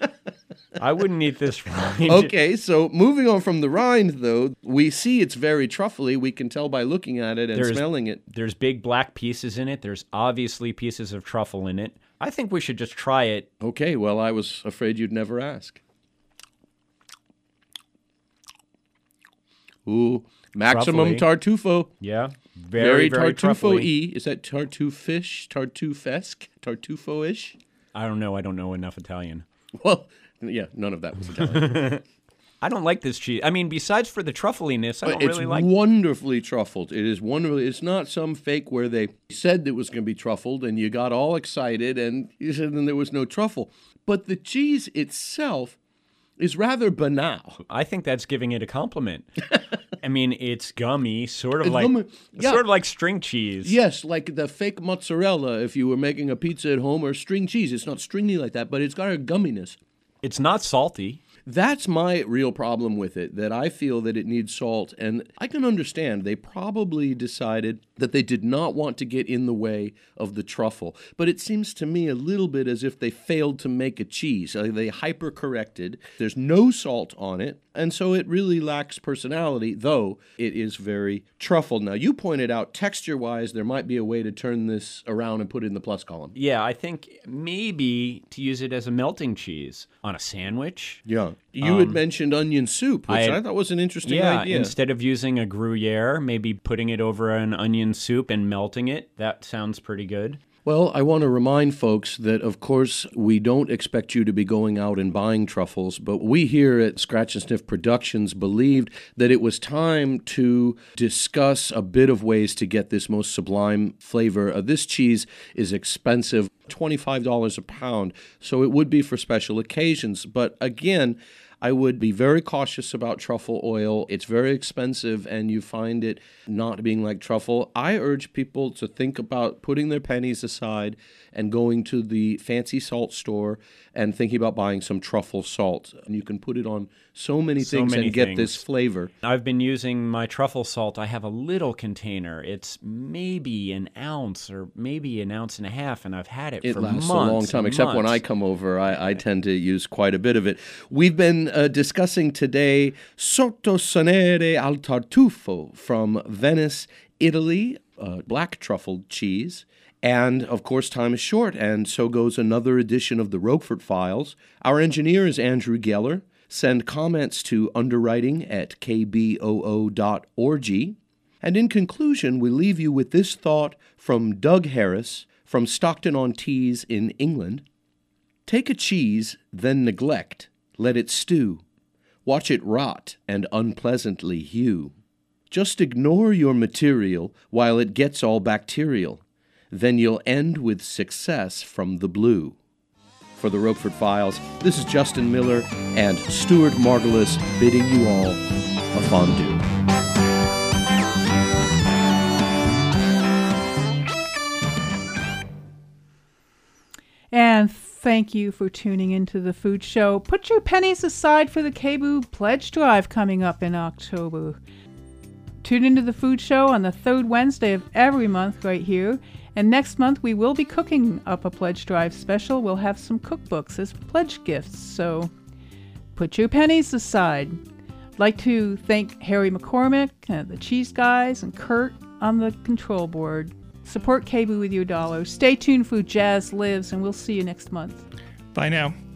I wouldn't eat this rind. Okay, so moving on from the rind, though, we see it's very truffly. We can tell by looking at it and smelling it. There's big black pieces in it. There's obviously pieces of truffle in it. I think we should just try it. Okay, well, I was afraid you'd never ask. Ooh. Maximum Tartufo. Yeah. Very Tartufo-y. Is that Tartufish? Tartufesque? Tartufo-ish? I don't know. I don't know enough Italian. Well, yeah, none of that was Italian. I don't like this cheese. I mean, besides for the truffliness, I don't really like it. It's wonderfully truffled. It is wonderfully. It's not some fake where they said it was going to be truffled and you got all excited and you said then there was no truffle. But the cheese itself is rather banal. I think that's giving it a compliment. I mean, it's gummy, sort of like string cheese. Yes, like the fake mozzarella if you were making a pizza at home, or string cheese. It's not stringy like that, but it's got a gumminess. It's not salty. That's my real problem with it, that I feel that it needs salt. And I can understand they probably decided that they did not want to get in the way of the truffle. But it seems to me a little bit as if they failed to make a cheese. They hyper-corrected. There's no salt on it. And so it really lacks personality, though it is very truffled. Now, you pointed out texture-wise, there might be a way to turn this around and put it in the plus column. Yeah, I think maybe to use it as a melting cheese on a sandwich. Yeah. You had mentioned onion soup, which I thought was an interesting idea. Instead of using a Gruyere, maybe putting it over an onion soup and melting it. That sounds pretty good. Well, I want to remind folks that, of course, we don't expect you to be going out and buying truffles, but we here at Scratch and Sniff Productions believed that it was time to discuss a bit of ways to get this most sublime flavor. This cheese is expensive, $25 a pound, so it would be for special occasions. But again, I would be very cautious about truffle oil. It's very expensive, and you find it not being like truffle. I urge people to think about putting their pennies aside and going to the fancy salt store and thinking about buying some truffle salt. And you can put it on so many things and get this flavor. I've been using my truffle salt. I have a little container. It's maybe an ounce or maybe an ounce and a half, and I've had it for months. It lasts a long time, except when I come over, I tend to use quite a bit of it. We've been discussing today Sottosonere al Tartufo from Venice, Italy, black truffled cheese. And, of course, time is short, and so goes another edition of the Roquefort Files. Our engineer is Andrew Geller. Send comments to underwriting@kboo.org. And in conclusion, we leave you with this thought from Doug Harris from Stockton-on-Tees in England. Take a cheese, then neglect, let it stew. Watch it rot and unpleasantly hew. Just ignore your material while it gets all bacterial. Then you'll end with success from the blue. For the Roquefort Files, this is Justin Miller and Stuart Margulis bidding you all a fondue. And thank you for tuning into the Food Show. Put your pennies aside for the KBOO Pledge Drive coming up in October. Tune into the Food Show on the third Wednesday of every month right here. And next month we will be cooking up a Pledge Drive special. We'll have some cookbooks as pledge gifts, so put your pennies aside. I'd like to thank Harry McCormick, the Cheese Guys, and Kurt on the control board. Support KBOO with your dollar. Stay tuned for Jazz Lives, and we'll see you next month. Bye now.